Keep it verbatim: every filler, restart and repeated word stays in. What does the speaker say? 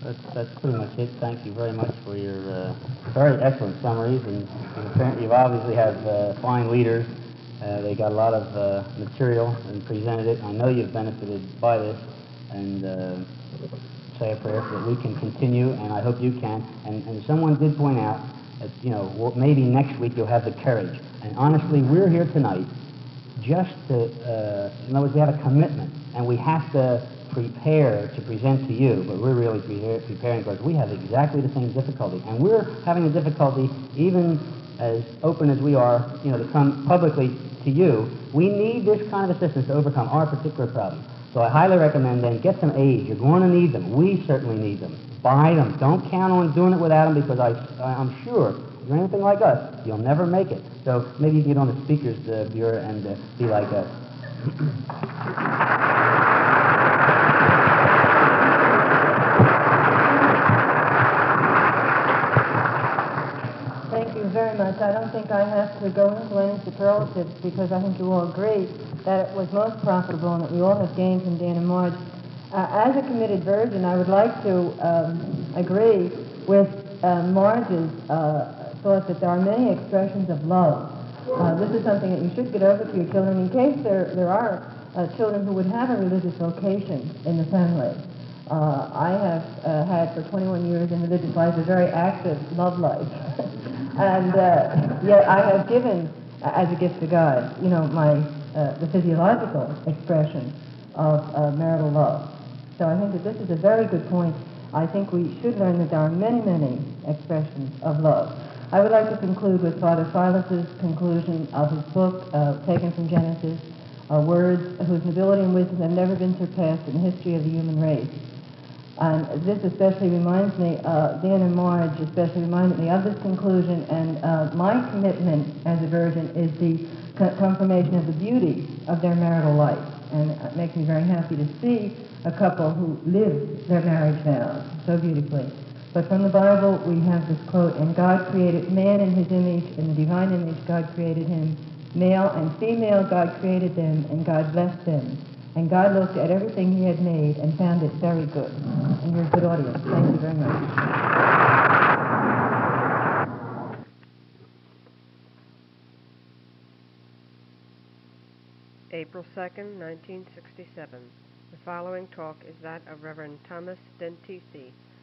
That's, that's pretty much it. Thank you very much for your uh, very excellent summaries, and, and apparently you obviously have uh, fine leaders. Uh, they got a lot of uh, material and presented it. I know you've benefited by this, and uh, say a prayer so that we can continue, and I hope you can. And, and someone did point out that, you know, well, maybe next week you'll have the courage. And honestly, we're here tonight just to, uh, in other words, we have a commitment, and we have to prepare to present to you, but we're really pre preparing because we have exactly the same difficulty, and we're having a difficulty even as open as we are, you know, to come publicly to you. We need this kind of assistance to overcome our particular problem. So I highly recommend then get some aids. You're going to need them. We certainly need them. Buy them. Don't count on doing it without them, because I, I'm sure if you're anything like us, you'll never make it. So maybe you can get on the speakers uh, bureau and uh, be like us. Thank you very much. I don't think I have to go into any superlatives, because I think you all agree that it was most profitable and that we all have gained from Dan and Marge. Uh, as a committed virgin, I would like to um, agree with uh, Marge's uh, thought that there are many expressions of love. Uh, this is something that you should get over to your children, in case there, there are uh, children who would have a religious vocation in the family. Uh, I have uh, had for twenty-one years in religious life a very active love life. And uh, yet I have given, uh, as a gift to God, you know, my uh, the physiological expression of uh, marital love. So I think that this is a very good point. I think we should learn that there are many, many expressions of love. I would like to conclude with Father Silas's conclusion of his book, uh, taken from Genesis, uh, words whose nobility and wisdom have never been surpassed in the history of the human race. And this especially reminds me, uh, Dan and Marge especially reminded me of this conclusion, and uh, my commitment as a virgin is the co confirmation of the beauty of their marital life. And it makes me very happy to see a couple who live their marriage vows so beautifully. But from the Bible, we have this quote, "And God created man in his image, in the divine image God created him. Male and female God created them, and God blessed them. And God looked at everything he had made and found it very good." And you're a good audience. Thank you very much. April second, nineteen sixty-seven. The following talk is that of Reverend Thomas Dentisi,